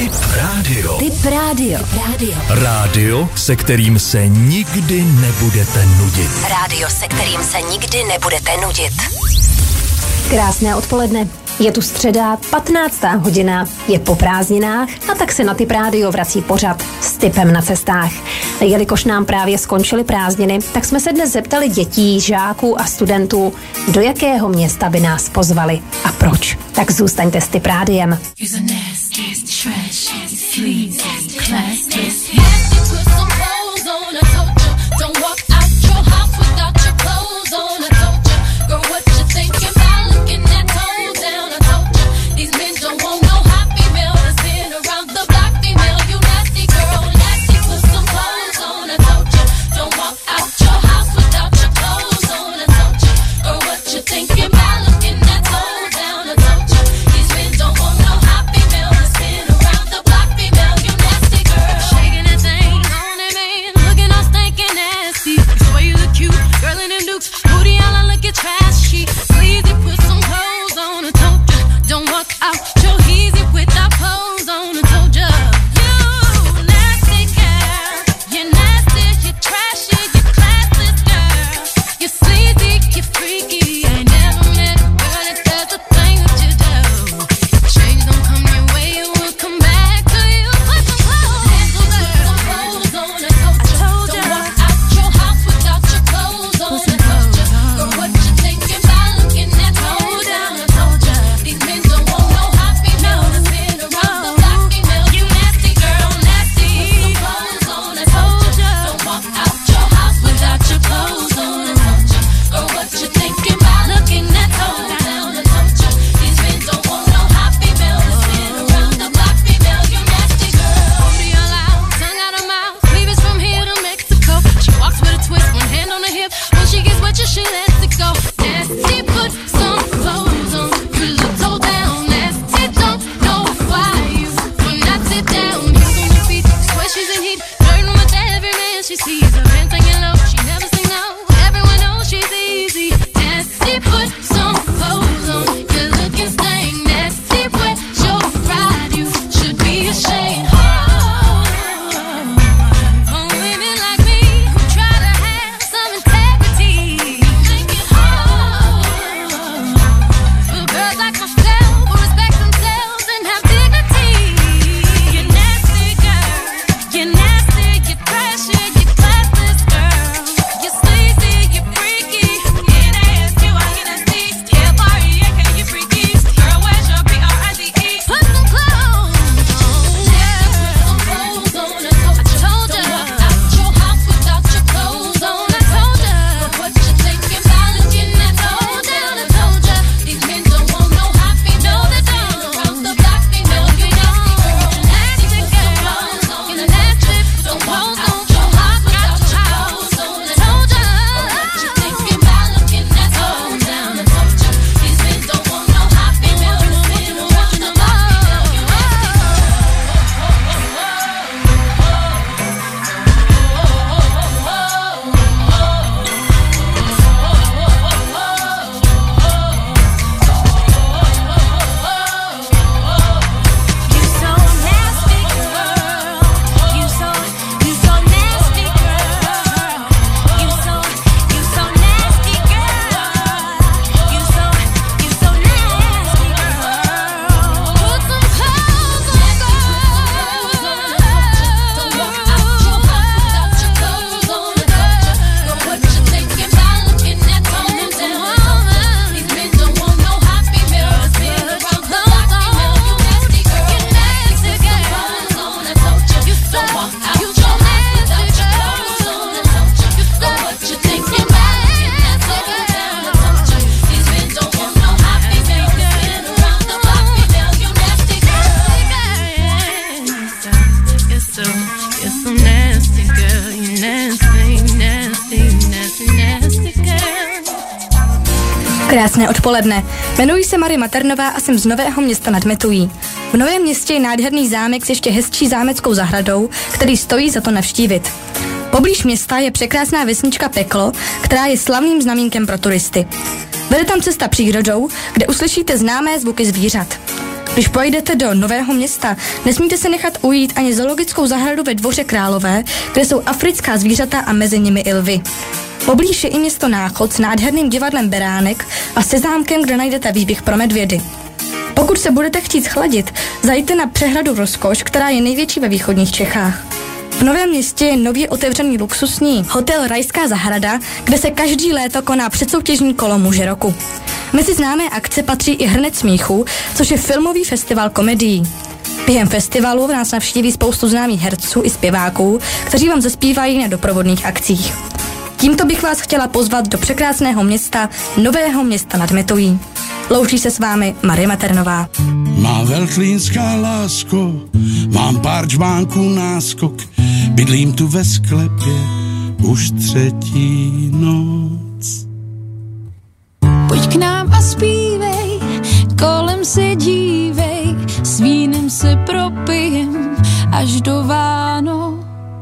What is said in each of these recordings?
Tip rádio. Tip rádio. Rádio, se kterým se nikdy nebudete nudit. Rádio, se kterým se nikdy nebudete nudit. Krásné odpoledne. Je tu středa, 15. hodina, je po prázdninách a tak se na Tip rádio vrací pořad s tipem na cestách. Jelikož nám právě skončily prázdniny, tak jsme se dnes zeptali dětí, žáků a studentů, do jakého města by nás pozvali a proč. Tak zůstaňte s Tip rádiem. Krásné odpoledne. Jmenuji se Marie Maternová a jsem z Nového Města nad Metují. V Novém Městě je nádherný zámek s ještě hezčí zámeckou zahradou, který stojí za to navštívit. Poblíž města je překrásná vesnička Peklo, která je slavným znamínkem pro turisty. Vede tam cesta přírodou, kde uslyšíte známé zvuky zvířat. Když pojedete do Nového Města, nesmíte se nechat ujít ani zoologickou zahradu ve Dvoře Králové, kde jsou africká zvířata a mezi nimi i lvy. Poblíž je i město Náchod s nádherným divadlem Beránek a se zámkem, kde najdete výběh pro medvědy. Pokud se budete chtít schladit, zajděte na přehradu Rozkoš, která je největší ve východních Čechách. V Novém Městě je nově otevřený luxusní hotel Rajská zahrada, kde se každý léto koná předsoutěžní kolo muže roku. Mezi známé akce patří i Hrnec smíchu, což je filmový festival komedií. Během festivalu nás navštíví spoustu známých herců i zpěváků, kteří vám zaspívají na doprovodných akcích. Tímto bych vás chtěla pozvat do překrásného města Nového Města nad Metují. Loučí se s vámi Marie Maternová. Má veltlínská lásko, mám pár čbánků náskok, bydlím tu ve sklepě už 3. noc. Pojď k nám a zpívej, kolem se dívej, s vínem se propijem až do Vánoc.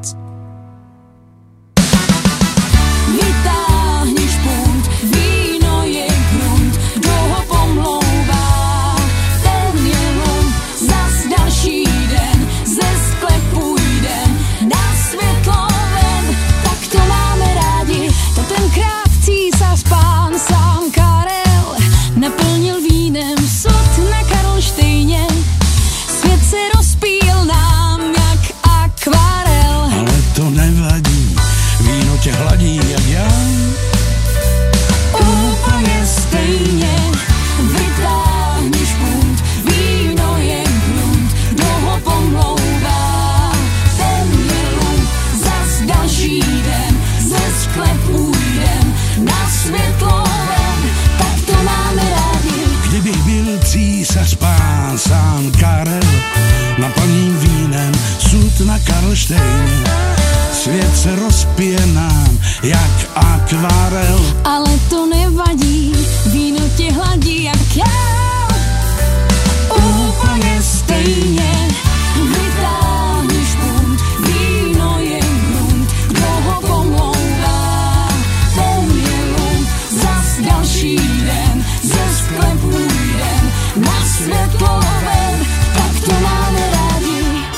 Vytáhni špunt, víno je grunt, kdo ho pomlouvá, ten je lum, zas další den, ze sklepu jdem, na světlo ven, tak to máme rádi, to tenkrát císař pán sám Karel naplnil vínem sud na Karlštejně, svět se rozpíl nám jak akvarel. Ale to nevadí, víno tě hladí jak já. Úplně stejně, vytáhni špunt, víno je grunt, kdo ho pomlouvá, ten je lum, zas další den, ze sklepu jdem, na světlo ven, tak to máme rádi. Kdybych byl císař pán sám Karel, naplním vínem sud na Karlštejně, svět se rozpije nám jak akvarel. Ale to nevadí, víno tě hladí jak já. Úplně stejně, vytáhni špunt, víno je grunt, kdo ho pomlouvá, ten je lum, zas další den, ze sklepu jdem, na světlo ven, tak to máme rádi.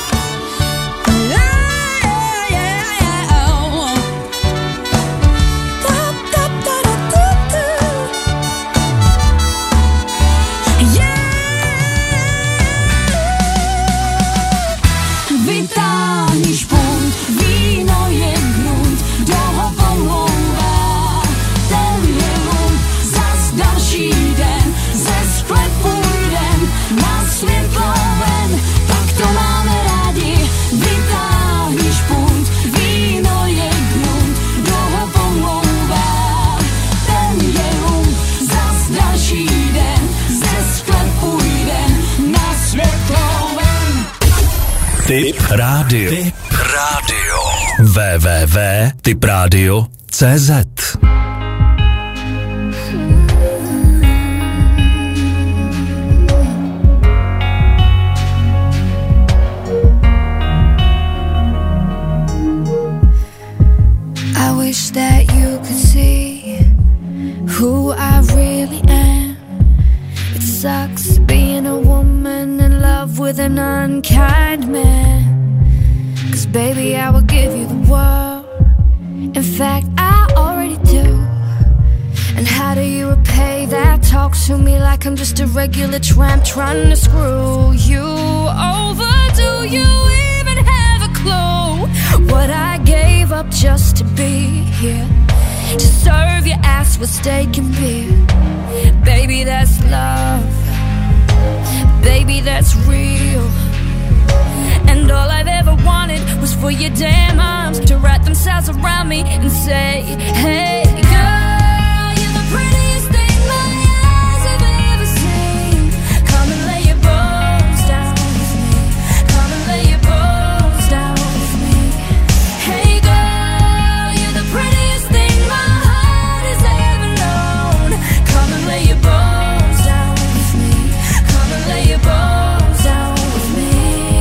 Vytáhni špunt, víno je grunt, kdo ho pomlouvá, ten je lum, zas další den, ze sklepu jdem, na světlo ven, tak to máme rádi. Vytáhni špunt, víno je grunt, kdo ho pomlouvá, ten je lum, zas další den, ze sklepu jdem, na světlo ven. Tip rádio. Tip rádio. www.tipradio.cz I wish that you could see who I really am. It sucks being a woman in love with an unkind man. 'Cause baby, I will give you the world. In fact, I already do. And how do you repay that? Talk to me like I'm just a regular tramp trying to screw you over. Do you even have a clue what I gave up just to be here? To serve your ass with steak and beer. Baby, that's love. Baby, that's real. And all I've ever wanted was for your damn arms to wrap themselves around me and say, hey girl, you're the prettiest thing my eyes have ever seen. Come and lay your bones down with me. Come and lay your bones down with me. Hey girl, you're the prettiest thing my heart has ever known. Come and lay your bones down with me. Come and lay your bones down with me.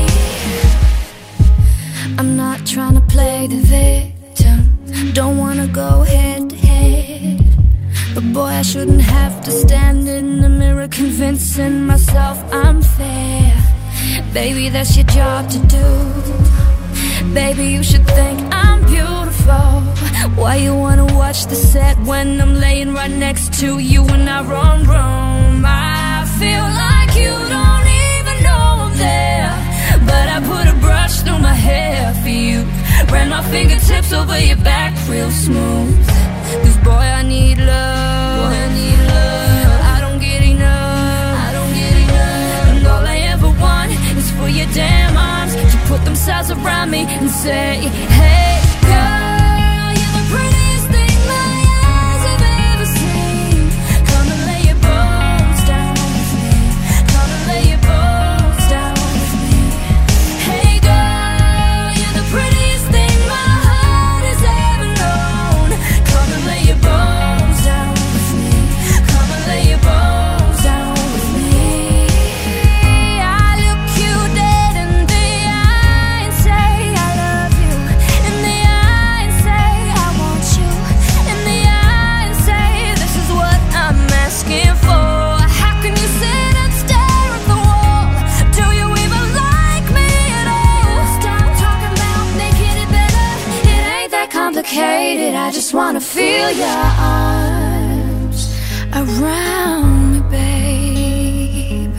I'm not trying to play the victim, don't wanna go head to head, but Boy, I shouldn't have to stand in the mirror convincing myself I'm fair. Baby, that's your job to do. Baby, you should think I'm beautiful. Why you wanna watch the set when I'm laying right next to you in our own room? I feel like you don't even know I'm there, but I put a brush through my hair for you. Ran my fingertips over your back real smooth. 'Cause boy, I need love. Boy, I need love. I don't get enough. I don't get enough. And all I ever want is for your damn arms to put themselves around me and say, hey, girl, you're the prettiest thing my eyes have ever seen. Come and lay your bones down with me. Come and lay your bones down with me. Hey, girl, you're the prettiest thing my heart has ever known. Come and lay your bones down with me. Come and lay your bones down with me. I look you dead in the eye and say I love you. In the eye and say I want you. In the eye and say this is what I'm asking for. How can you sit and stare at the wall? Do you even like me at all? Stop talking about making it better. It ain't that complicated. I just wanna feel your arms around me, babe.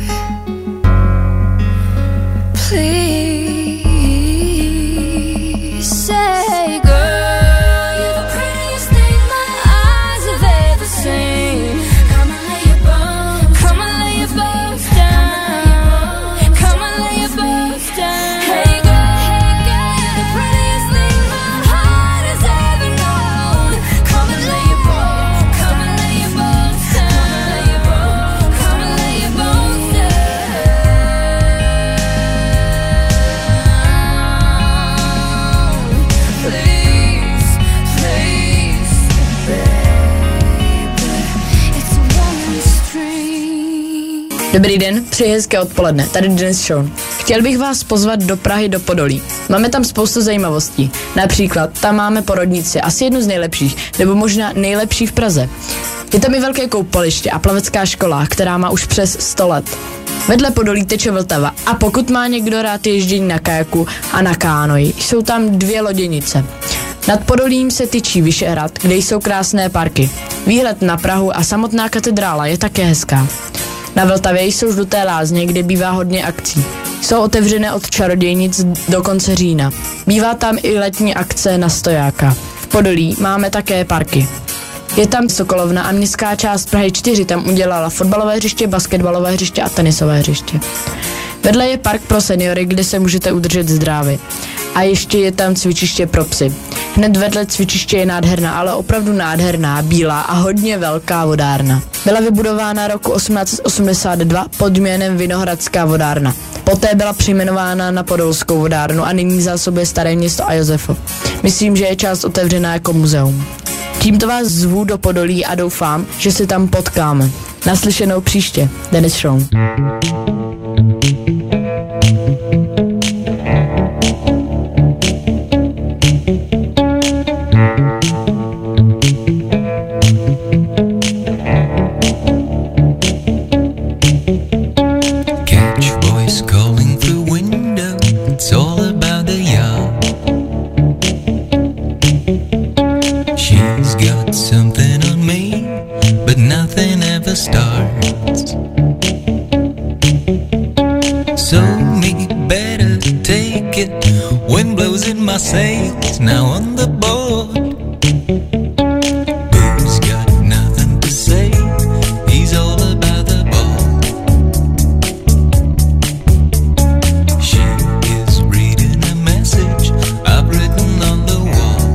Please say, girl, you're the prettiest thing my eyes have ever seen. Come and lay your bones. Come and lay your bones down. Come and lay your bones down. Hey, girl, you're the prettiest thing my heart has ever known. Come and lay your bones. Come and lay your bones down. Come and lay your bones down. Please, please, baby, it's a one stream. Dobrý den, přeji hezké odpoledne, tady Dennis Sean. Chtěl bych vás pozvat do Prahy do Podolí. Máme tam spoustu zajímavostí. Například tam máme porodnici, asi jednu z nejlepších, nebo možná nejlepší v Praze. Je tam i velké koupaliště a plavecká škola, která má už přes 100 let. Vedle Podolí teče Vltava a pokud má někdo rád ježdění na kajaku a na kánoji, jsou tam 2 loděnice. Nad Podolím se tyčí Vyšehrad, kde jsou krásné parky. Výhled na Prahu a samotná katedrála je také hezká. Na Vltavě jsou Žluté lázně, kde bývá hodně akcí. Jsou otevřené od čarodějnic do konce října. Bývá tam i letní akce na stojáka. V Podolí máme také parky. Je tam Sokolovna a městská část Prahy 4 tam udělala fotbalové hřiště, basketbalové hřiště a tenisové hřiště. Vedle je park pro seniory, kde se můžete udržet zdraví. A ještě je tam cvičiště pro psy. Hned vedle cvičiště je nádherná, ale opravdu nádherná, bílá a hodně velká vodárna. Byla vybudována roku 1882 pod jménem Vinohradská vodárna. Poté byla přejmenována na Podolskou vodárnu a nyní zásobuje Staré Město a Josefov. Myslím, že je část otevřená jako muzeum. Tímto vás zvu do Podolí a doufám, že se tam potkáme. Naslyšenou příště. Dennis Sean. My sails now on the board. Boo's got nothing to say. He's all about the ball. She is reading a message I've written on the wall.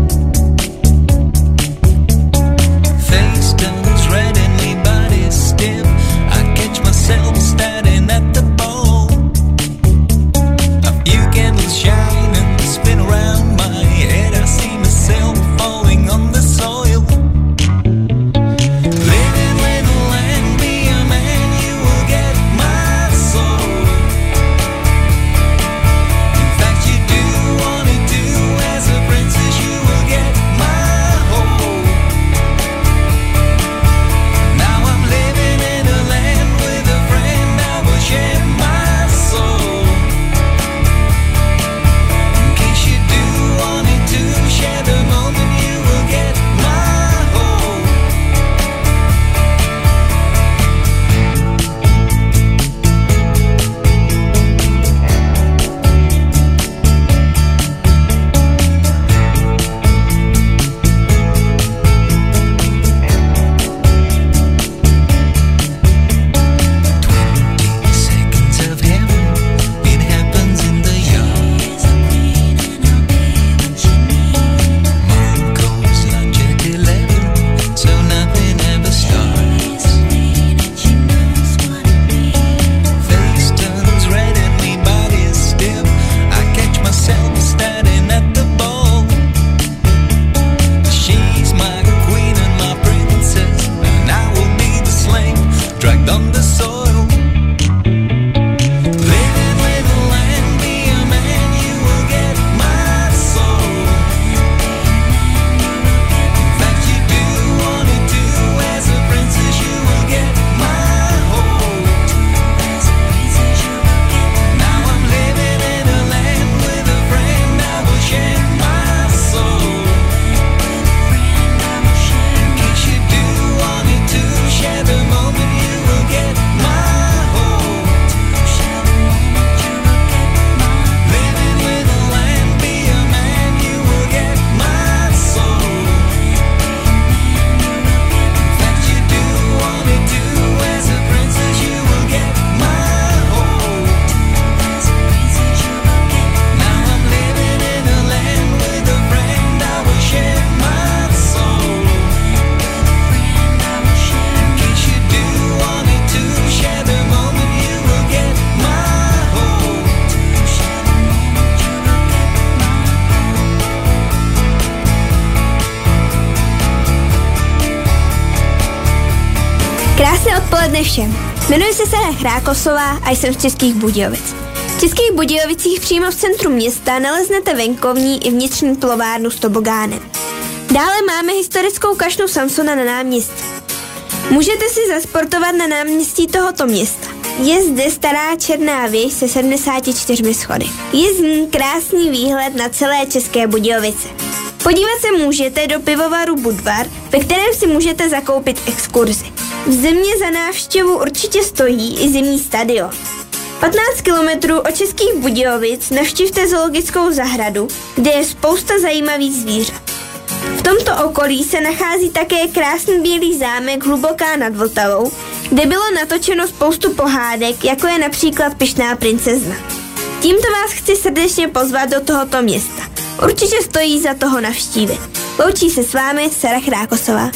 Face turns red and my body's stiff. I catch myself standing at the ball. A few candles shine and spin around my head. I see myself Odpoledne všem. Jmenuji se Sara Chrákosová a jsem z Českých Budějovic. V Českých Budějovicích přímo v centru města naleznete venkovní i vnitřní plovárnu s tobogánem. Dále máme historickou kašnu Samsona na náměstí. Můžete si zasportovat na náměstí tohoto města. Je zde stará černá věž se 74 schody. Je z ní krásný výhled na celé České Budějovice. Podívat se můžete do pivovaru Budvar, ve kterém si můžete zakoupit exkurzi. V zimě za návštěvu určitě stojí i zimní stadion. 15 kilometrů od Českých Budějovic navštivte zoologickou zahradu, kde je spousta zajímavých zvířat. V tomto okolí se nachází také krásný bílý zámek Hluboká nad Vltavou, kde bylo natočeno spoustu pohádek, jako je například Pyšná princezna. Tímto vás chci srdečně pozvat do tohoto města. Určitě stojí za toho navštívit. Loučí se s vámi Sara Chrákosová.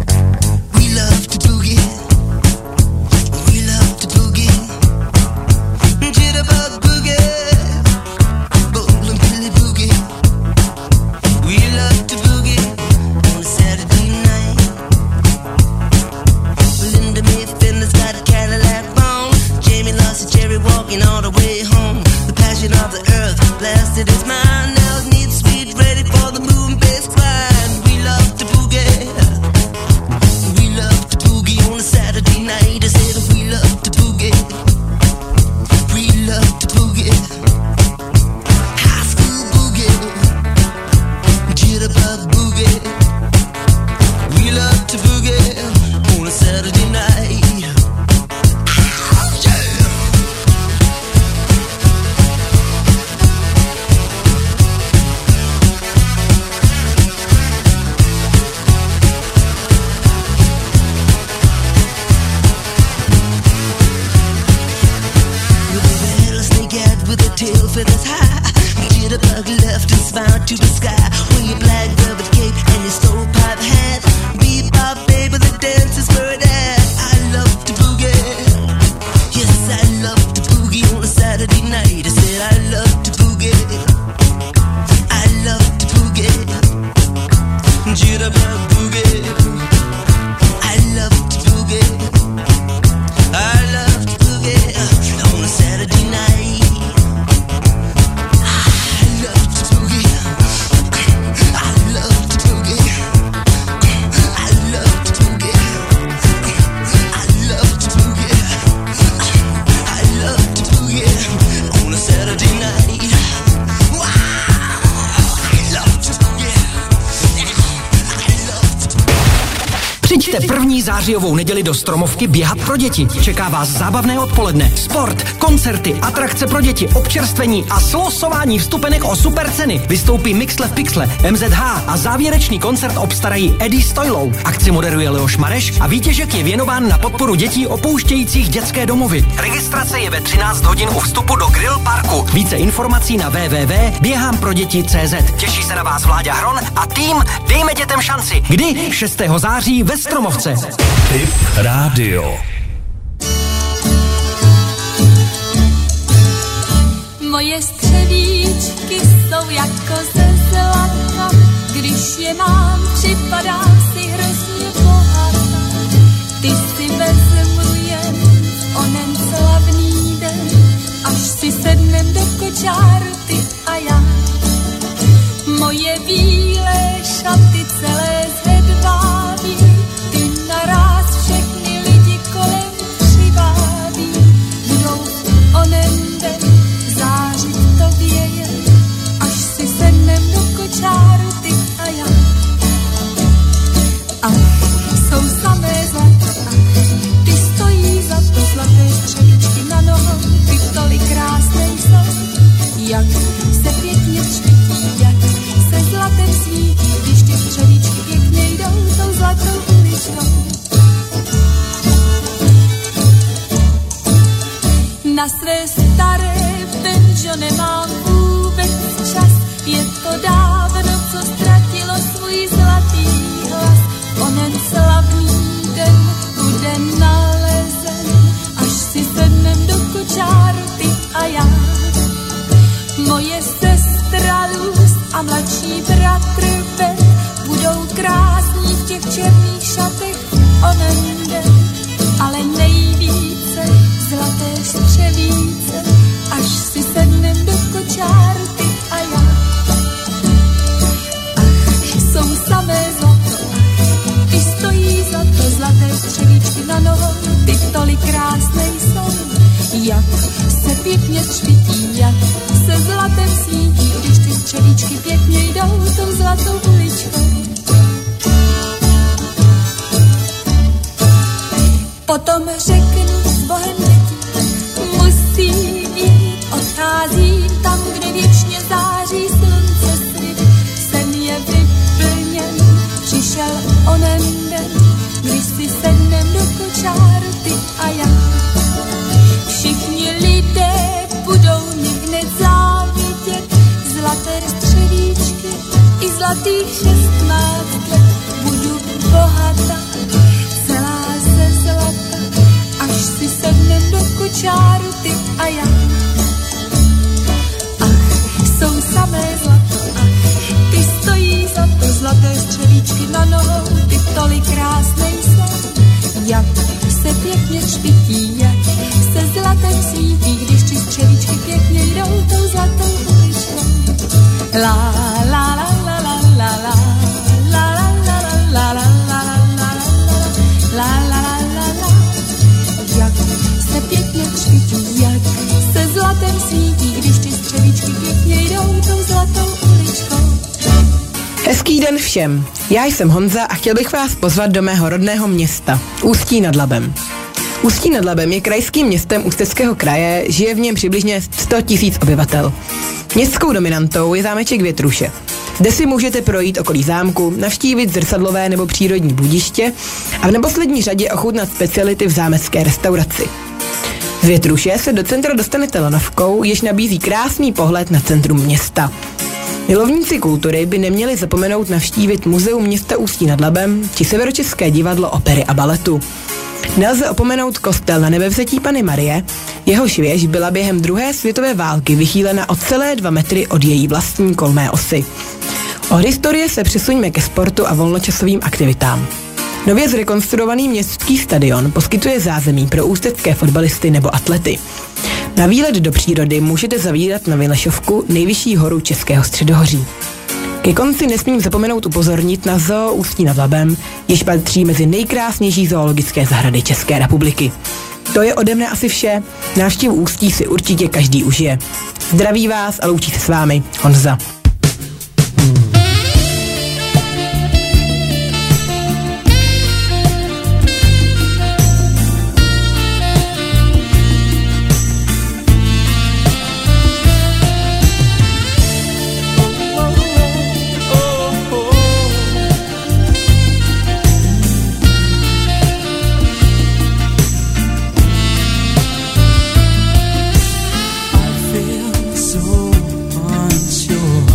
První zářijovou neděli do Stromovky běhat pro děti. Čeká vás zábavné odpoledne, sport, koncerty, atrakce pro děti, občerstvení a slosování vstupenek o super ceny. Vystoupí Mixle v Pixle, MZH a závěrečný koncert obstarají Eddie Stojlou. Akci moderuje Leoš Mareš a výtěžek je věnován na podporu dětí opouštějících dětské domovy. Registrace je ve 13 hodin u vstupu do Grill Parku. Více informací na www.běhamproděti.cz. Těší se na vás Vláďa Hron a tým Dejme dětem šanci. Kdy? 6. září ve Stromovce. Tip rádio. Moje střevíčky jsou jako ze zlata, když je mám, připadám si hrozně bohatá. Ty si vezmu jen onen slavný den, až si sednem do kočáru ty a já. Moje bílé šaty celé zhedváví, ty naráz všechny lidi kolem přiváví. Budou onen den zářit tobě jen, až si sednem do kočáru ty a já. Ach, jsou samé zlata, ty stojí za to zlaté střevíčky na nohou, ty tolik krásné jsou, jak se pěkně třpití, jak se zlatem svítí, když ty střevíčky pěkně jdou tou zlatou uličkou. Na své staré banjo nemám vůbec čas, je to dávno, co ztratilo svůj zlatý hlas. Onen slavný den bude nalezen, až si sednem do kočáru ty a já. Moje sestra Luz a mladší bratr Ben budou krásní v těch černých šatech onen den, ale nej střevíce, až si sednem do kočáru ty a já. Ach, jsou samé zlato, ty stojí za to, zlaté střevíčky na nohou, ty tolik krásnej jsou, jak se pěkně třpití, jak se zlatem svítí, když ty střevíčky pěkně jdou tou zlatou uličkou. Potom řeknu s Bohem děti, musí jít, odcházím tam, kde věčně září slunce svit. Sen je vyplněn, přišel onen den, když si sednem do kočáru ty a já. Všichni lidé budou mi hned závidět, zlaté střevíčky i zlatých 16 let. Budu bohatá, celá ze zlata, až si sednem do kočáru ty a já. Ach, jsou samé zlato, ach, ty stojí za to, zlaté střevíčky na nohou, ty tolik krásnej jsou, jak se pěkně třpití, jak se zlatem svítí, když ty střevíčky pěkně jdou tou zlatou uličkou. La la la la la la la la la la la la la la la, jak se pěkně třpití, jak se zlatem svítí, když ty střevíčky pěkně jdou tou zlatou uličkou. Hezký den všem, já jsem Honza a chtěl bych vás pozvat do mého rodného města, Ústí nad Labem. Ústí nad Labem je krajským městem Ústeckého kraje, žije v něm přibližně 100 000 obyvatel. Městskou dominantou je zámeček Větruše. Zde si můžete projít okolí zámku, navštívit zrcadlové nebo přírodní bludiště a v neposlední řadě ochutnat speciality v zámecké restauraci. Z Větruše se do centra dostanete lanovkou, jež nabízí krásný pohled na centrum města. Milovníci kultury by neměli zapomenout navštívit Muzeum města Ústí nad Labem či Severočeské divadlo opery a baletu. Nelze opomenout kostel Na Nebevzetí Panny Marie, jehož věž byla během druhé světové války vychýlena o celé 2 metry od její vlastní kolmé osy. Od historie se přesuňme ke sportu a volnočasovým aktivitám. Nově zrekonstruovaný městský stadion poskytuje zázemí pro ústecké fotbalisty nebo atlety. Na výlet do přírody můžete zavírat na Vylešovku, nejvyšší horu Českého středohoří. Ke konci nesmím zapomenout upozornit na zoo Ústí nad Labem, jež patří mezi nejkrásnější zoologické zahrady České republiky. To je ode mne asi vše. Návštěvu Ústí si určitě každý užije. Zdraví vás a loučí se s vámi Honza. So unsure.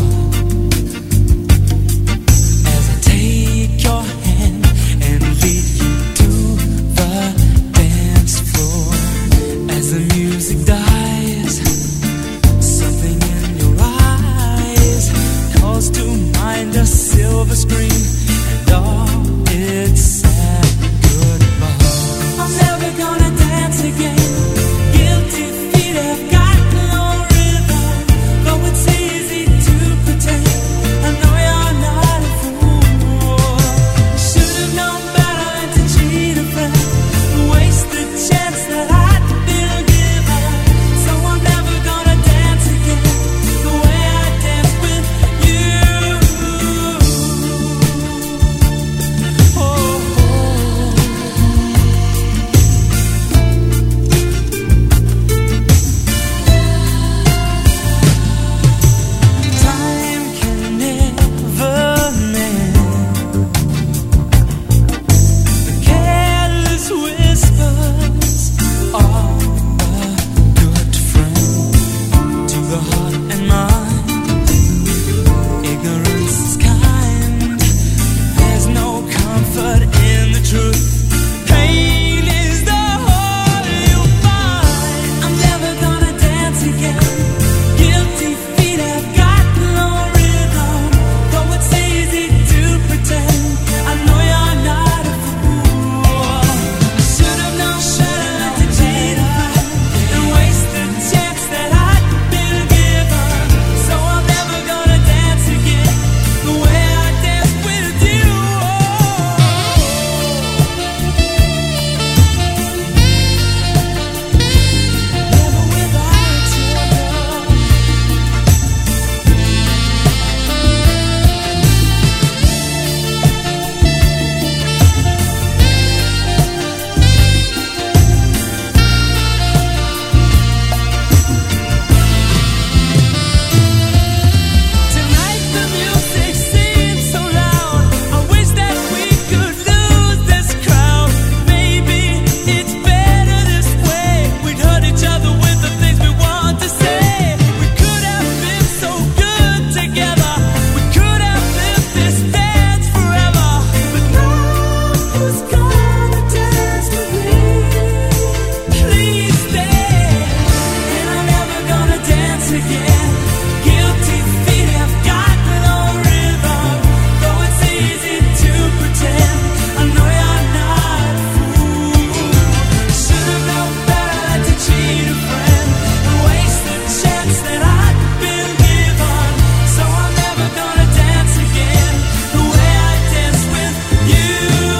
dance again. Guilty feet have got no rhythm, though it's easy to pretend. I know you're not a fool. Should have known better than to cheat a friend and waste the chance that I'd been given. So I'm never gonna dance again the way I danced with you.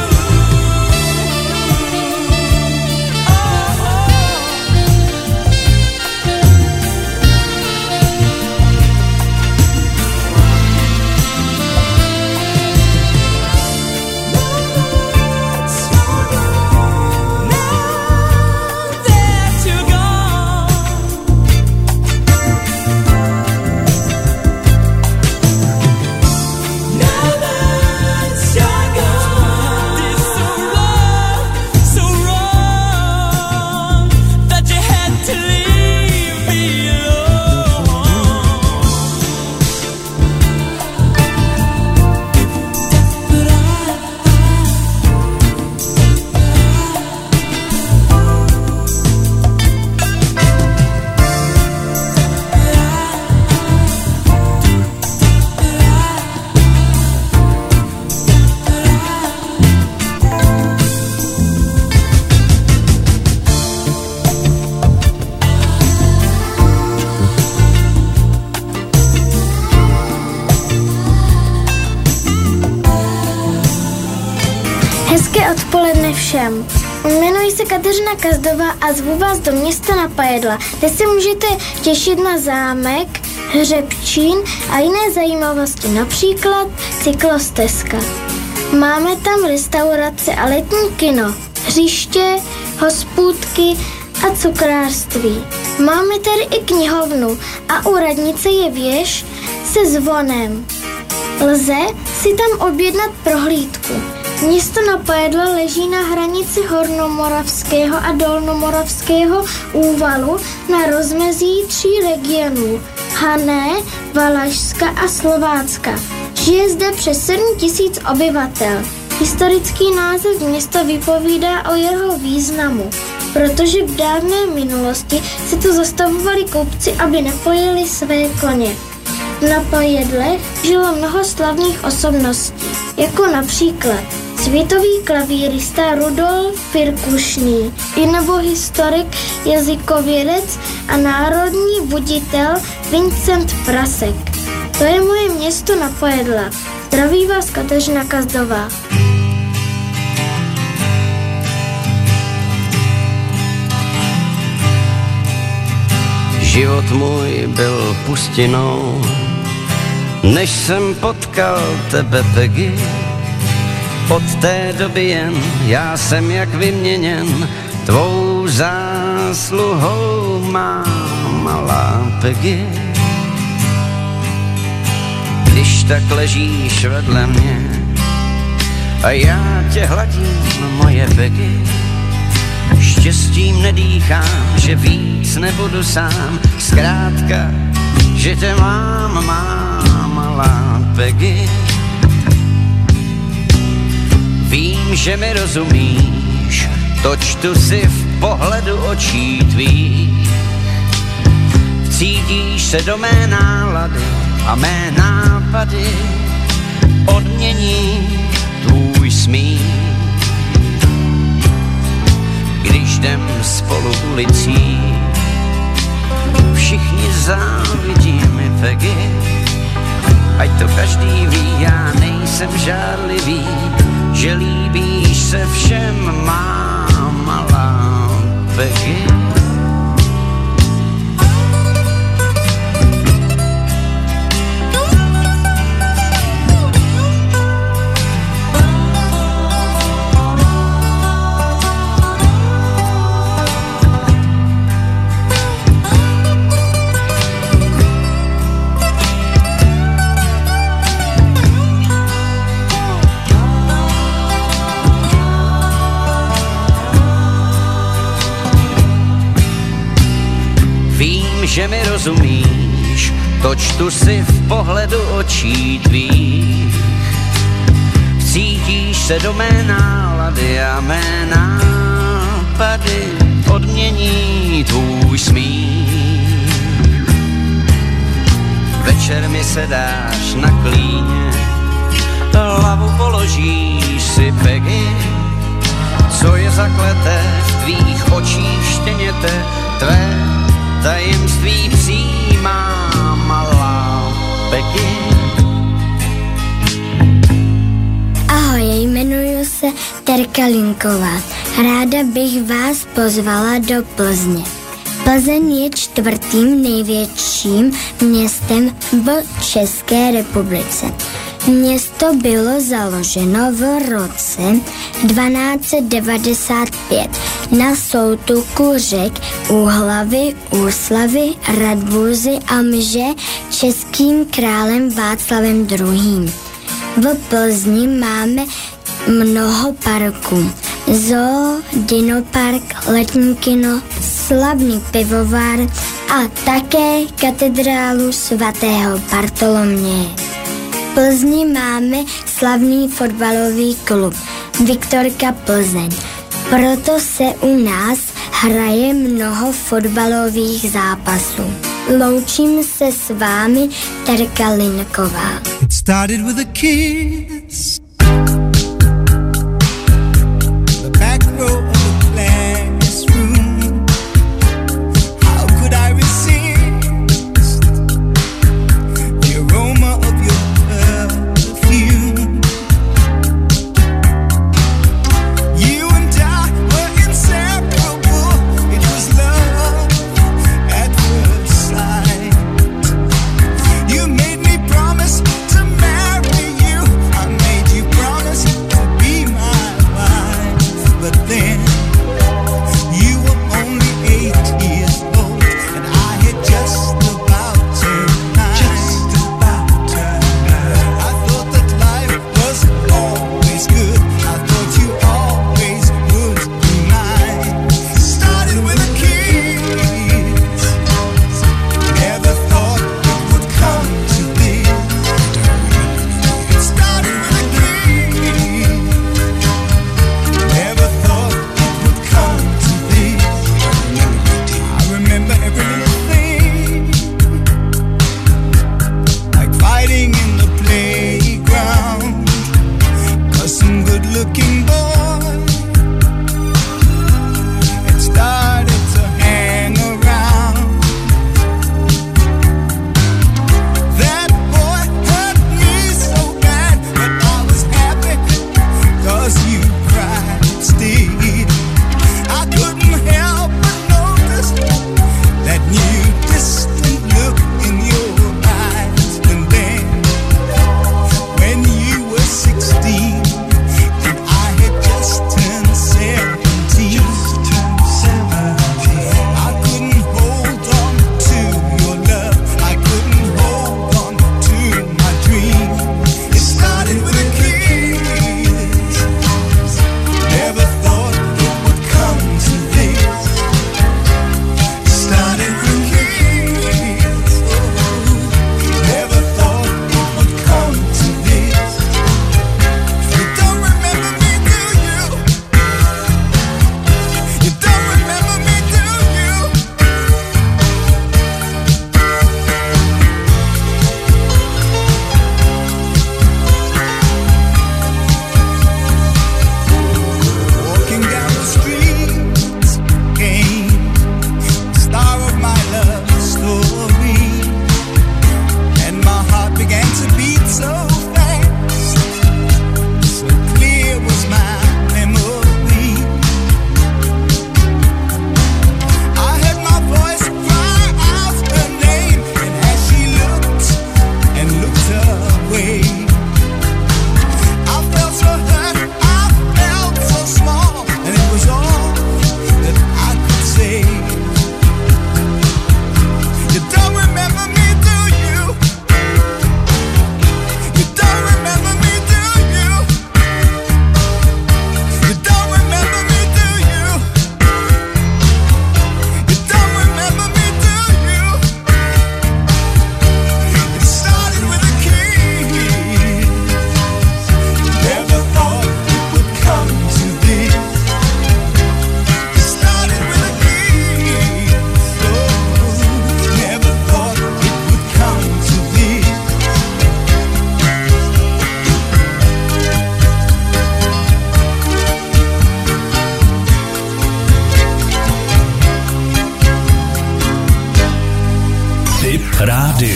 Hezké odpoledne všem. Jmenuji se Kateřina Kazdová a zvu vás do města na Pajedla, kde se můžete těšit na zámek, hřebčín a jiné zajímavosti, například cyklostezka. Máme tam restaurace a letní kino, hřiště, hospůdky a cukrářství. Máme tady i knihovnu a u radnice je věž se zvonem. Lze si tam objednat prohlídku. Město na Pajedla leží na hranici Hornomoravského a Dolnomoravského úvalu na rozmezí 3 regionů Hané, Valašska a Slovácka. Žije zde přes 7 000 obyvatel. Historický název města vypovídá o jeho významu, protože v dávné minulosti se tu zastavovali kupci, aby nepojeli své koně. Na Pajedlech žilo mnoho slavných osobností, jako například světový klavírista Rudolf Firkušný, i nebo historik, jazykovědec a národní buditel Vincent Prasek. To je moje město na Pajedla. Zdraví vás Kateřina Kazdová. Život můj byl pustinou, než jsem potkal tebe, Peggy. Od té doby jen já jsem jak vyměněn, tvou zásluhou má malá Peggy. Když tak ležíš vedle mě a já tě hladím, moje Peggy, štěstím nedýchám, že víc nebudu sám, zkrátka, že tě mám, má malá Peggy. Vím, že mi rozumíš, to čtu si v pohledu očí tvých. Vcítíš se do mé nálady a mé nápady odmění tvůj smích. Když jdem spolu ulicí, všichni závidí mi, Peggy. Ať to každý ví, já nejsem žárlivý, že líbíš se všem, má malá Peggy. Že mi rozumíš, to čtu si v pohledu očí tvých. Vcítíš se do mé nálady a mé nápady odmění tvůj smích. večer mi se dáš na klíně, hlavu položíš si Peggy, co je zakleté v tvých očích štěněte, tvé tajemství přijímá malá Peggy. Ahoj, jmenuji se Terka Linková. Ráda bych vás pozvala do Plzně. Plzeň je 4. největším městem v České republice. Město bylo založeno v roce 1295 na soutoku řek Úhlavy, Úslavy, Radbuzy a Mže českým králem Václavem II. V Plzni máme mnoho parků. Zoo, Dinopark, letní kino, slavný pivovar a také katedrálu svatého Bartoloměje. V Plzni máme slavný fotbalový klub Viktorka Plzeň. Proto se u nás hraje mnoho fotbalových zápasů. Loučím se s vámi, Terka Linková. It started with a kiss. The back row of the classroom. How could I resist the aroma of your perfume? You and I were inseparable. It was love at first sight. You made me promise to marry you. I made you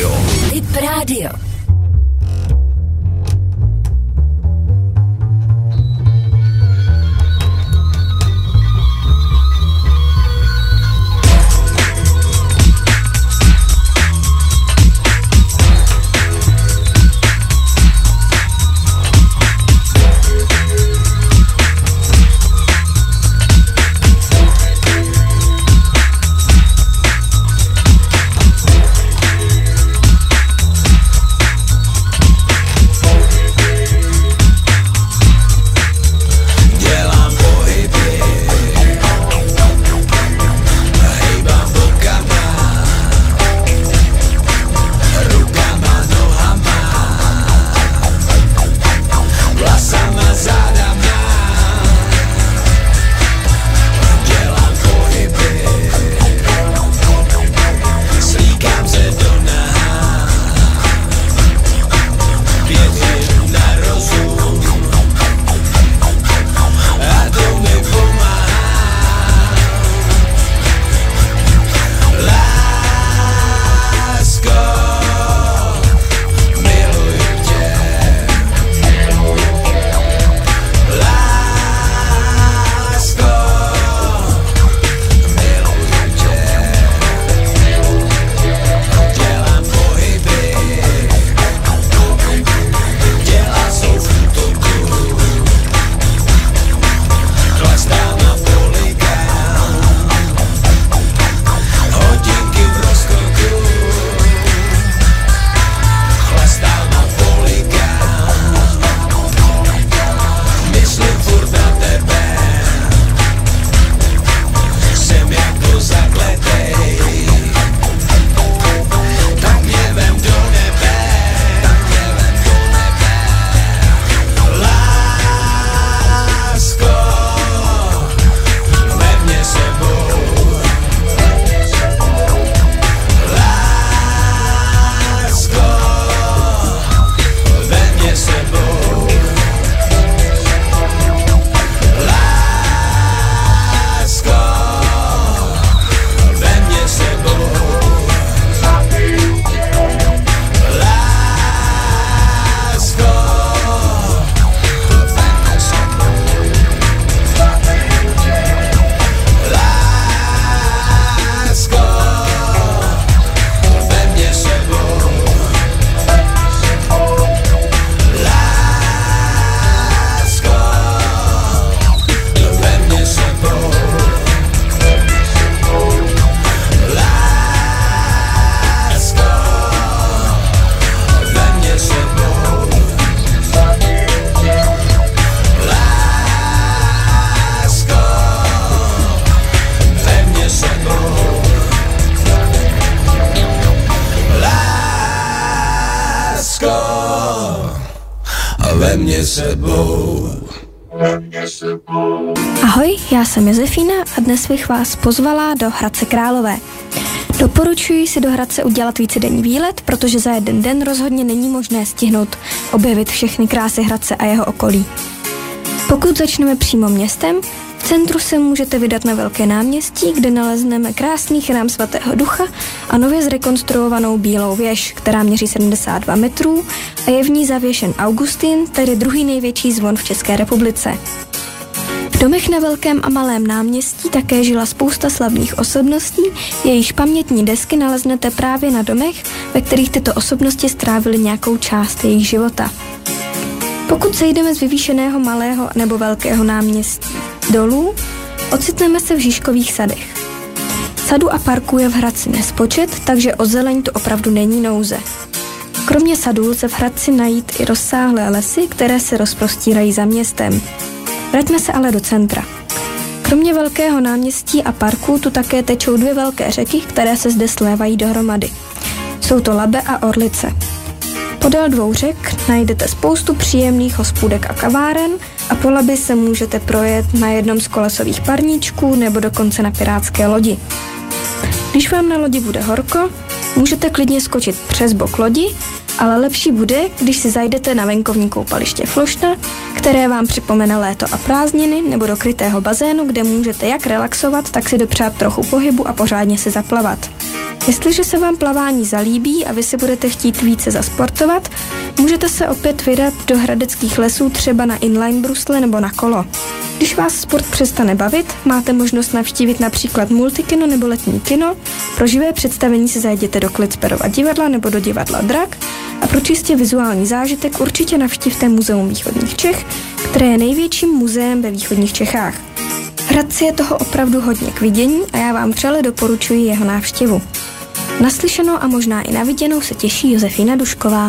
Tip rádio. Ahoj, já jsem Josefína a dnes bych vás pozvala do Hradce Králové. Doporučuji si do Hradce udělat vícedenní výlet, protože za jeden den rozhodně není možné stihnout objevit všechny krásy Hradce a jeho okolí. Pokud začneme přímo městem, v centru se můžete vydat na Velké náměstí, kde nalezneme krásný chrám svatého Ducha a nově zrekonstruovanou Bílou věž, která měří 72 metrů a je v ní zavěšen Augustin, tedy druhý největší zvon v České republice. V domech na Velkém a Malém náměstí také žila spousta slavných osobností, jejichž pamětní desky naleznete právě na domech, ve kterých tyto osobnosti strávily nějakou část jejich života. Pokud sejdeme z vyvýšeného Malého nebo Velkého náměstí dolů, ocitneme se v Žižkových sadech. Sadů a parků je v Hradci nespočet, takže o zeleň to opravdu není nouze. Kromě sadů lze v Hradci najít i rozsáhlé lesy, které se rozprostírají za městem. Vraťme se ale do centra. Kromě Velkého náměstí a parku tu také tečou dvě velké řeky, které se zde slévají dohromady. Jsou to Labe a Orlice. Podél dvou řek najdete spoustu příjemných hospůdek a kaváren a po Labi se můžete projet na jednom z kolesových parníčků nebo dokonce na pirátské lodi. Když vám na lodi bude horko, můžete klidně skočit přes bok lodi, ale lepší bude, když si zajdete na venkovní koupaliště Flošna, které vám připomene léto a prázdniny, nebo do krytého bazénu, kde můžete jak relaxovat, tak si dopřát trochu pohybu a pořádně si zaplavat. Jestliže se vám plavání zalíbí a vy se budete chtít více zasportovat, můžete se opět vydat do hradeckých lesů třeba na inline brusle nebo na kolo. Když vás sport přestane bavit, máte možnost navštívit například multikino nebo letní kino, pro živé představení se zajděte do Klicperova divadla nebo do divadla Drak a pro čistě vizuální zážitek určitě navštívte Muzeum východních Čech, které je největším muzeem ve východních Čechách. V Hradci je toho opravdu hodně k vidění a já vám vřele doporučuji jeho návštěvu. Naslyšenou a možná i na viděnou se těší Josefína Dušková.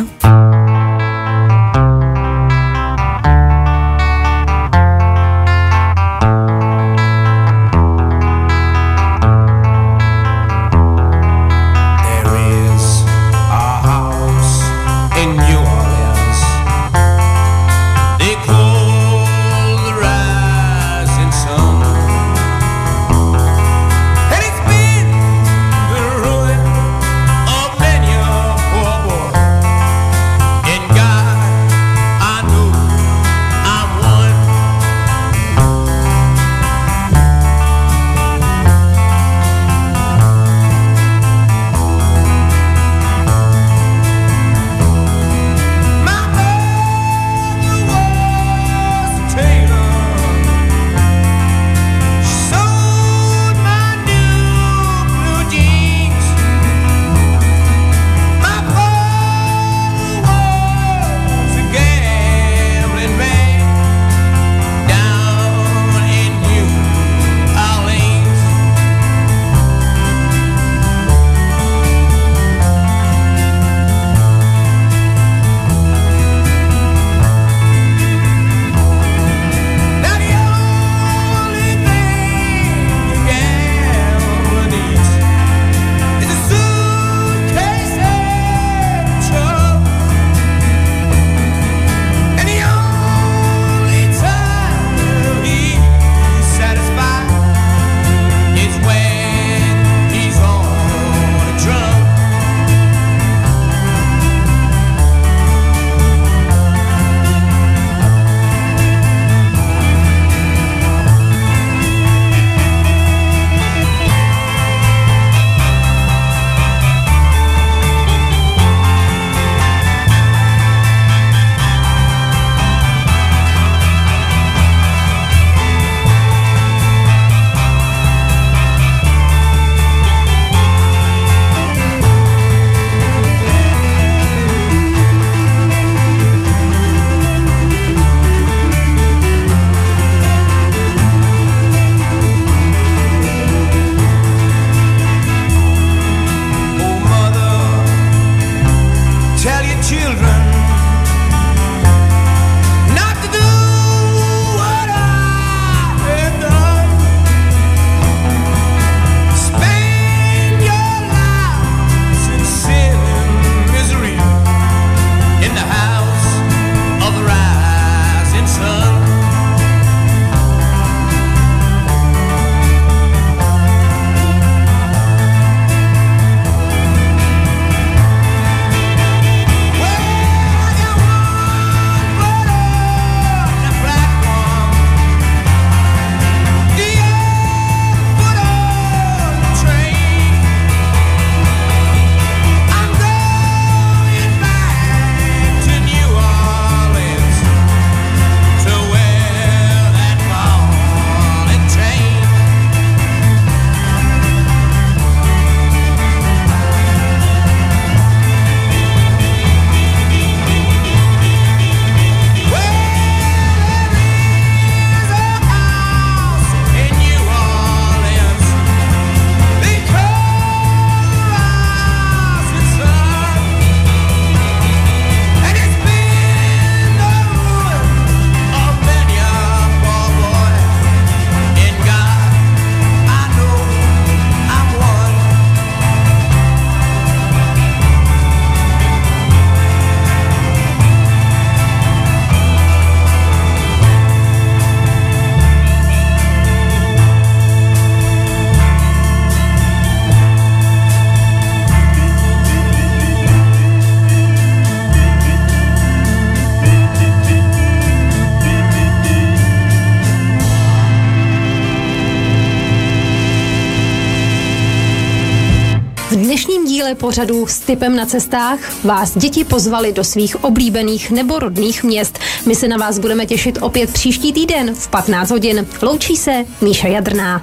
pořadu S tipem na cestách vás děti pozvali do svých oblíbených nebo rodných měst. My se na vás budeme těšit opět příští týden v 15 hodin. Loučí se Míša Jadrná.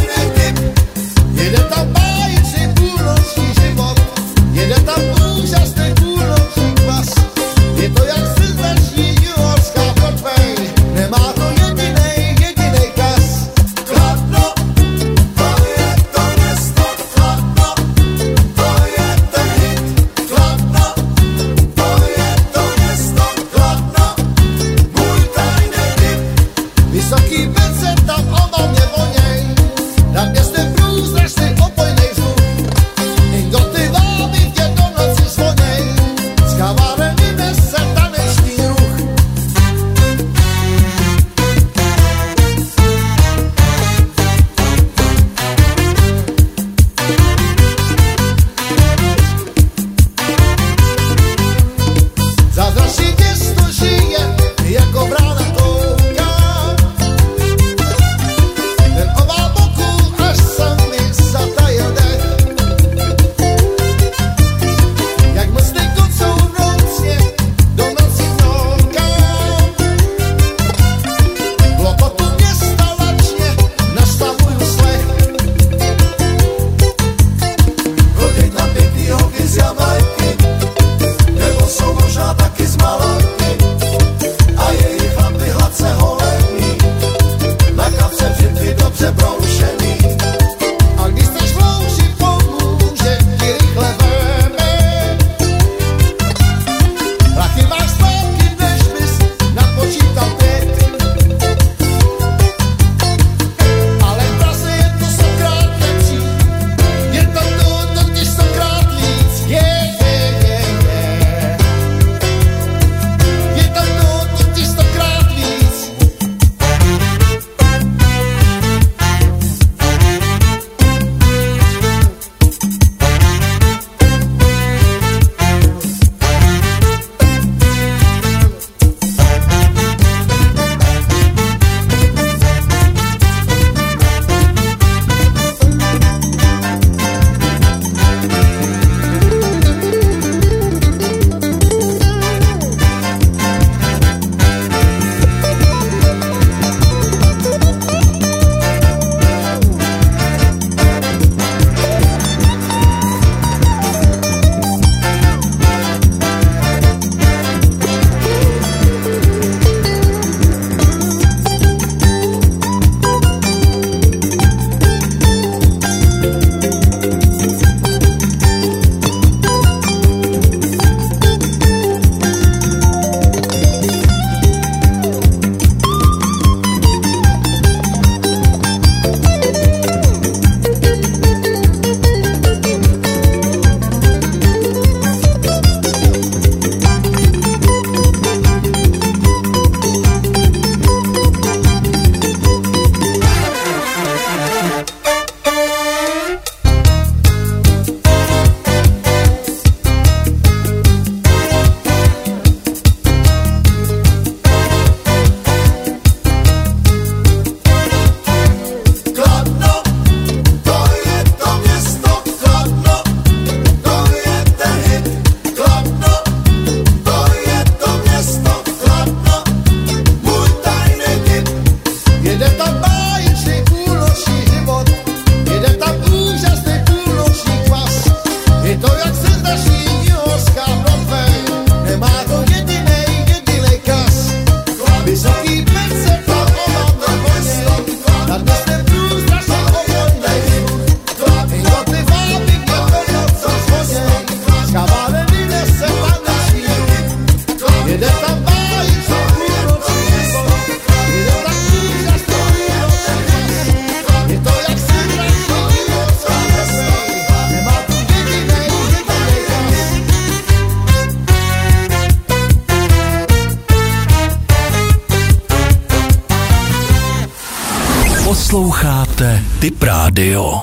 Jede tam báječný půlnoční život, jede tam úžasný Posloucháte Tip Rádio.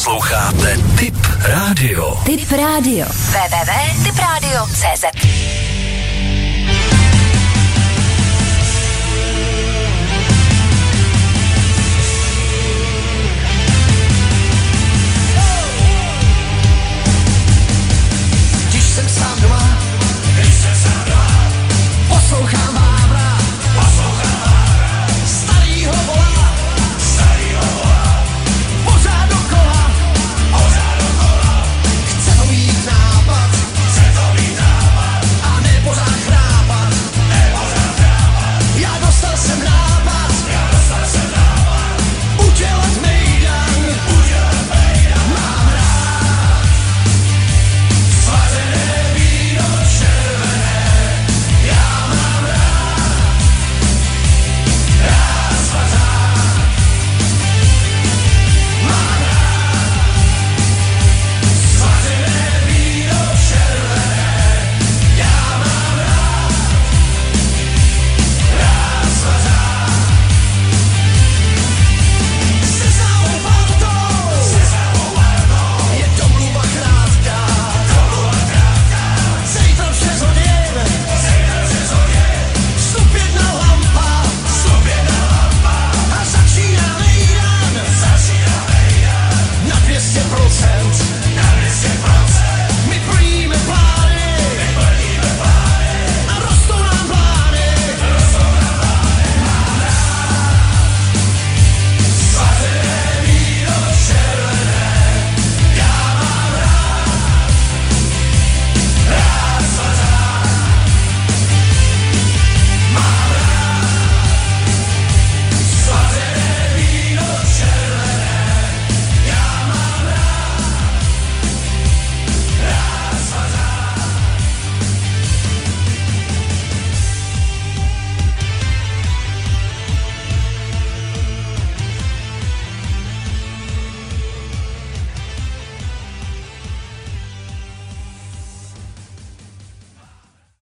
Posloucháte Tip Rádio. Tip Rádio. www.tipradio.cz